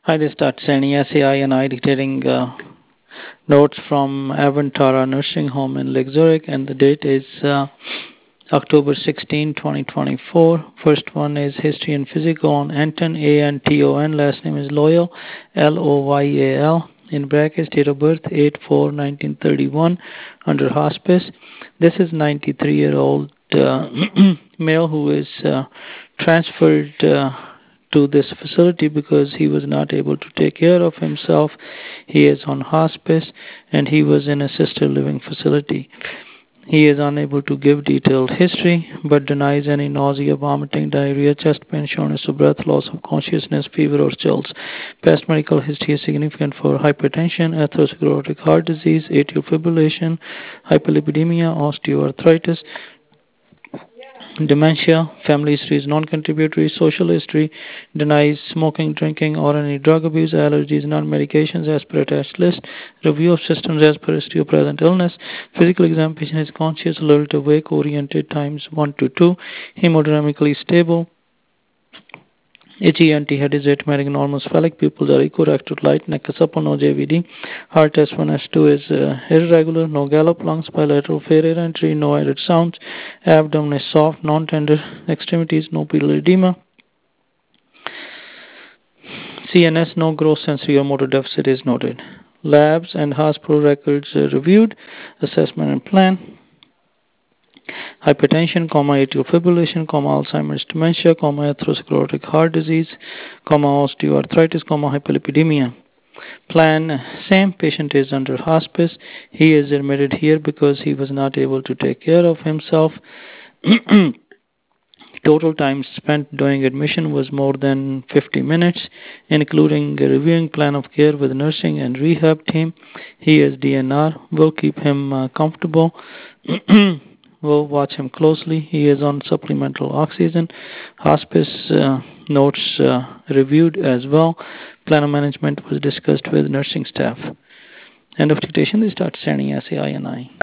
Hi, this is Dr. Sani SAI and I dictating notes from Avantara Nursing Home in Lake Zurich, and the date is October 16, 2024. First one is History and Physical on Anton, A-N-T-O-N. Last name is Loyal, L-O-Y-A-L. In brackets, date of birth 8/4/1931, under hospice. This is 93-year-old male who is transferred to this facility because he was not able to take care of himself. He is on hospice and he was in assisted living facility. He is unable to give detailed history but denies any nausea, vomiting, diarrhea, chest pain, shortness of breath, loss of consciousness, fever or chills. Past medical history is significant for hypertension, atherosclerotic heart disease, atrial fibrillation, hyperlipidemia, osteoarthritis, dementia. Family history is non-contributory. Social history denies smoking, drinking, or any drug abuse. Allergies, non-medications as per attached list. Review of systems as per history of present illness. Physical examination is conscious, alert, awake, oriented, times 1 to 2. Hemodynamically stable. Itchy, anti-head is atymatic, normal, sphenic pupils are echo-rectal, light, neck is up, no JVD. Heart S1, S2 is irregular, no gallop, lungs bilateral, fair air entry, no added sounds. Abdomen is soft, non-tender, extremities, no pedal edema. CNS, no gross sensory or motor deficit is noted. Labs and hospital records reviewed, assessment and plan. Hypertension, atrial fibrillation, Alzheimer's dementia, atherosclerotic heart disease, osteoarthritis, hyperlipidemia. Plan same. Patient is under hospice. He is admitted here because he was not able to take care of himself. Total time spent during admission was more than 50 minutes, including a reviewing plan of care with nursing and rehab team. He is DNR. We'll keep him comfortable. We'll watch him closely. He is on supplemental oxygen. Hospice notes reviewed as well. Plan of management was discussed with nursing staff. End of dictation. This is Dr. Sani SAI and I.